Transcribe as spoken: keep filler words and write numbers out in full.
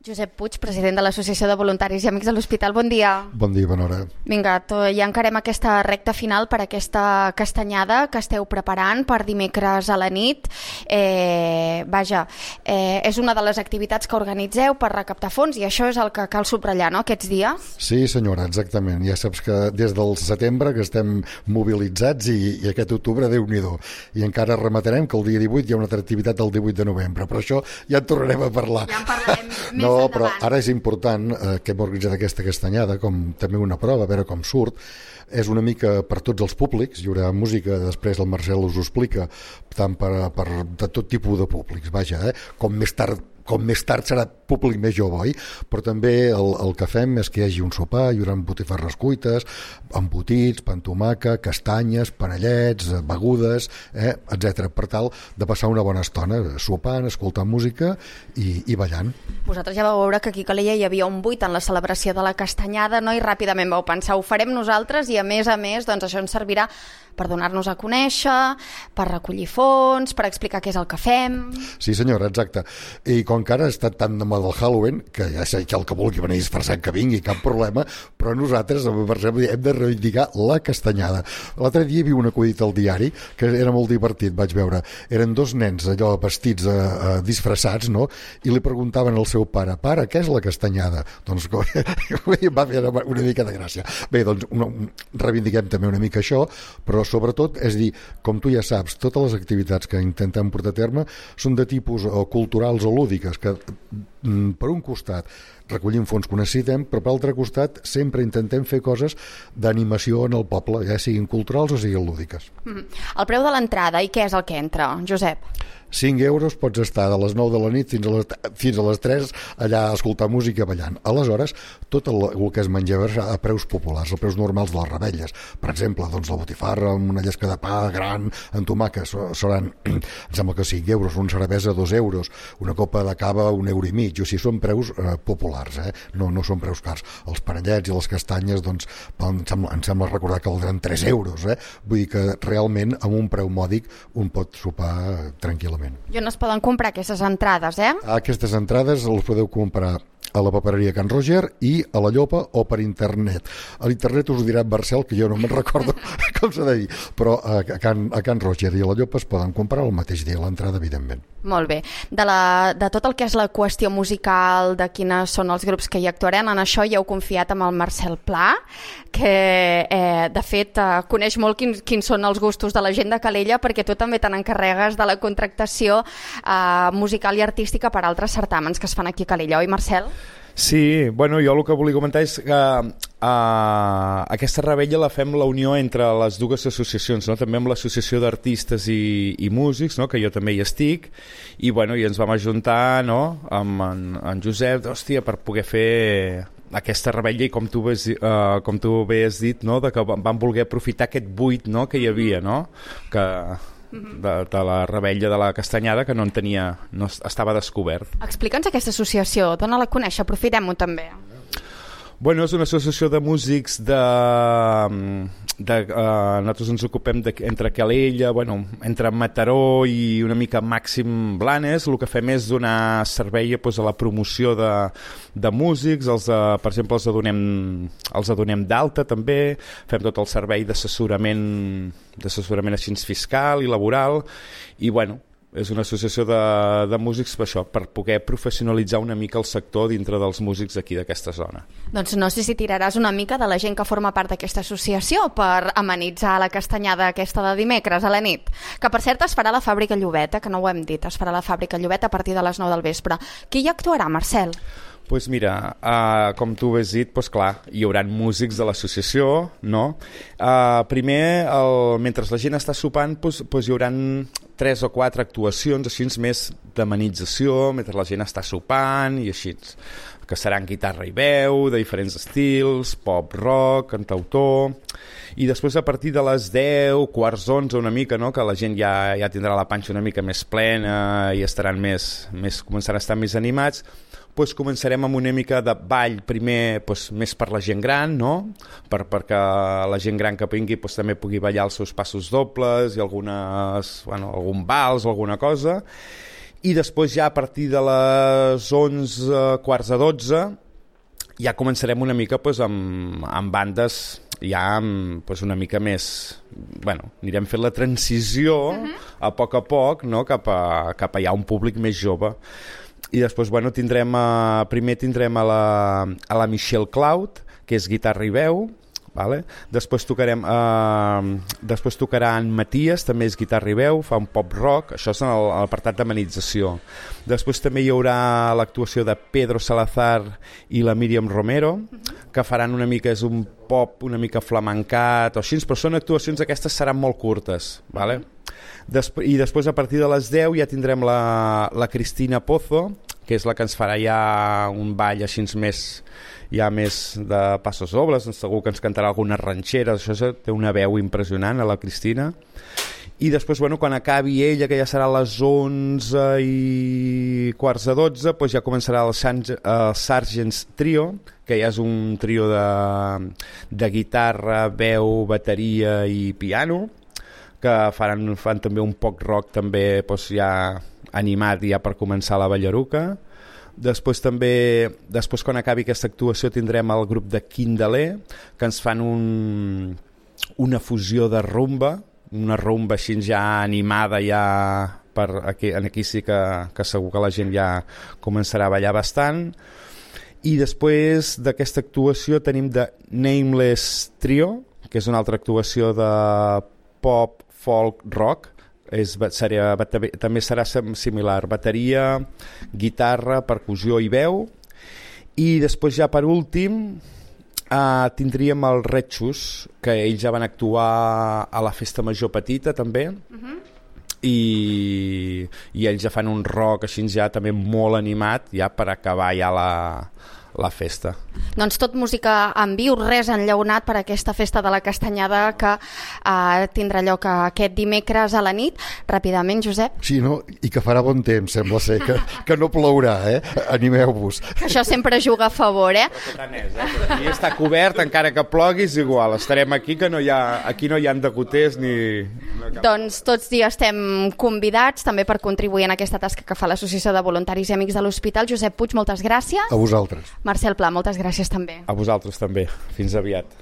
Josep Puig, president de l'Associació de Voluntaris i Amics de l'Hospital, bon dia. Bon dia, bona hora. Vinga, ja encarem aquesta recta final per aquesta castanyada que esteu preparant per dimecres a la nit. Eh, vaja, eh, és una de les activitats que organitzeu per recaptar fons i això és el que cal subratllar, no?, aquests dies? Sí, senyora, exactament. Ja saps que des del setembre que estem mobilitzats i, i aquest octubre, Déu-n'hi-do. I encara rematarem que el dia divuit hi ha una altra activitat el divuit de novembre, però això ja en tornarem a parlar. Ja en parlarem més No, endavant. però ara és important eh, que hem organitzat aquesta castanyada com també una prova, a veure com surt. És una mica per tots els públics, hi haurà música, després el Marcel us ho explica, tant per, per de tot tipus de públics, vaja, eh? com més tard com més tard serà públic més jove, oi? Però també el, el que fem és que hi hagi un sopar, hi haurà botifarres cuites, embotits, pa amb tomàquet, castanyes, panellets, begudes, eh, etcètera, per tal de passar una bona estona, sopant, escoltant música i, i ballant. Vosaltres ja vau veure que aquí a Calella hi havia un buit en la celebració de la castanyada, no? I ràpidament vau pensar, ho farem nosaltres i a més a més doncs això ens servirà per donar-nos a conèixer, per recollir fons, per explicar què és el que fem. Sí senyora, exacte. I com que ara ha estat tan de moda el Halloween, que ja sé que el que vulgui venir disfressat que vingui, cap problema, però nosaltres, per exemple, hem de reivindicar la castanyada. L'altre dia hi havia un acudit al diari que era molt divertit, vaig veure. Eren dos nens allò vestits eh, eh, disfressats, no? I li preguntaven al seu pare, pare, què és la castanyada? Doncs va fer una mica de gràcia. Bé, doncs una, reivindiquem també una mica això, però sobretot, és dir, com tu ja saps, totes les activitats que intentem portar a terme són de tipus o culturals o lúdiques, que per un costat recollim fons que necessitem, però per l'altre costat sempre intentem fer coses d'animació en el poble, ja siguin culturals o siguin lúdiques. Mm. El preu de l'entrada, i què és el que entra, Josep? cinc euros pots estar de les nou de la nit fins a les, fins a les tres allà a escoltar música ballant. Aleshores, tot el, el que es menjava a preus populars, a preus normals de les rebelles. Per exemple, doncs la botifarra amb una llesca de pa gran, en tomàquet, seran, em sembla que cinc euros, una cervesa dos euros, una copa de cava un euro i mig, o sigui, són preus eh, populars, eh? no, no són preus cars. Els panellets i les castanyes, doncs, em sembla, em sembla recordar que valdran tres euros, eh? Vull dir que realment amb un preu mòdic un pot sopar tranquil·lament. I on es poden comprar aquestes entrades, eh? Aquestes entrades les podeu comprar a la papereria Can Roger i a la Llopa o per internet. A l'internet us ho dirà Marcel, que jo no me'n recordo com s'ha de dir, però a Can, a Can Roger i a la Llopa es poden comprar el mateix dia, l'entrada, evidentment. Molt bé. De, la, de tot el que és la qüestió musical, de quines són els grups que hi actuaran, en això ja heu confiat amb el Marcel Pla, que eh, de fet eh, coneix molt quins, quins són els gustos de la gent de Calella, perquè tu també te n'encarregues de la contractació eh, musical i artística per altres certàmens que es fan aquí a Calella, oi Marcel? Sí, bueno, jo el que volia comentar és que uh, aquesta rebella la fem la unió entre les dues associacions, no? També amb l'associació d'artistes i, i músics, no? Que jo també hi estic, i, bueno, i ens vam ajuntar, no? Amb en, en Josep, hòstia, per poder fer aquesta rebella, i com tu, ves, uh, com tu bé has dit, no? De que vam voler aprofitar aquest buit, no? Que hi havia, no? Que... De, de la rebella de la castanyada, que no en tenia, no estava descobert. Explica'ns aquesta associació, dona-la a conèixer, aprofitem-ho també. Bueno, és una associació de músics de... de uh, nosaltres ens ocupem de, entre Calella, bueno, entre Mataró i una mica Màxim Blanes. El que fem és donar servei pues, a la promoció de, de músics, els de, per exemple els adonem, els adonem d'alta també, fem tot el servei d'assessorament d'assessorament així fiscal i laboral, i bueno, és una associació de, de músics per això, per poder professionalitzar una mica el sector dintre dels músics d'aquí d'aquesta zona. Doncs no sé si tiraràs una mica de la gent que forma part d'aquesta associació per amenitzar la castanyada aquesta de dimecres a la nit, que per cert es farà a la Fàbrica Llobeta, que no ho hem dit, es farà a la Fàbrica Llobeta a partir de les nou del vespre. Qui hi actuarà, Marcel? Pues mira, uh, com tu has dit, pues clar, hi haurà músics de l'associació, no? Uh, primer, el, mentre la gent està sopant, pues, pues hi haurà tres o quatre actuacions així més d'amenització, mentre la gent està sopant i així, que seran guitarra i veu, de diferents estils, pop, rock, cantautor, i després a partir de les deu, quarts onze una mica, no? Que la gent ja, ja tindrà la panxa una mica més plena i estaran més, més, començaran a estar més animats, pues començarem amb una mica de ball primer pues, més per la gent gran, no? Per, perquè la gent gran que vingui pues, també pugui ballar els seus passos dobles i algunes, bueno, algun vals o alguna cosa, i després ja a partir de les onze, quarts de dotze, ja començarem una mica pues, amb, amb bandes ja amb, pues, una mica més... Bueno, anirem fent la transició uh-huh. a poc a poc, no? cap, a, cap a ja un públic més jove. I després, bueno, tindrem a, primer tindrem a la, a la Michelle Cloud, que és guitarra i veu, vale? Després tocarem eh, després tocarà en Matías, també és guitarra i veu, fa un pop rock, això és en l'apartat d'amenització. Després també hi haurà l'actuació de Pedro Salazar i la Míriam Romero, que faran una mica, és un pop una mica flamencat o així, però són actuacions, aquestes seran molt curtes, vale? Desp- i després a partir de les deu ja tindrem la, la Cristina Pozo, que és la que ens farà ja un ball així més, ja més de passos dobles, segur que ens cantarà algunes ranxeres, això té una veu impressionant a la Cristina. I després, bueno, quan acabi ella, que ja serà a les onze i quarts de dotze, doncs ja començarà el, San, el Sargents Trio, que ja és un trio de, de guitarra, veu, bateria i piano, que faran, fan també un poc rock també doncs ja animat ja per començar la Ballaruca. Després també, després quan acabi aquesta actuació tindrem el grup de Quindaler, que ens fan un, una fusió de rumba, una rumba així ja animada ja per aquí, aquí sí que, que segur que la gent ja començarà a ballar bastant. I després d'aquesta actuació tenim de Nameless Trio, que és una altra actuació de pop, folk, rock, és, serà, també serà similar, bateria, guitarra, percussió i veu. I després ja per últim uh, tindríem el Retxus, que ells ja van actuar a la Festa Major Petita també, uh-huh. i, i ells ja fan un rock així ja també molt animat ja per acabar ja la, la festa. Doncs tot música en viu, res enllaunat per aquesta festa de la Castanyada que eh, tindrà lloc aquest dimecres a la nit. Ràpidament, Josep. Sí, no? I que farà bon temps, sembla ser, que, que no plourà, eh? Animeu-vos. Això sempre juga a favor, eh? Però tant és, eh? Aquí està cobert, encara que ploguis, igual. Estarem aquí, que no hi ha, aquí no hi ha decoters ni... No cap... Doncs tots hi estem convidats també per contribuir en aquesta tasca que fa l'Associació de Voluntaris i Amics de l'Hospital. Josep Puig, moltes gràcies. A vosaltres. Marcel Pla, moltes gràcies també. A vosaltres també. Fins aviat.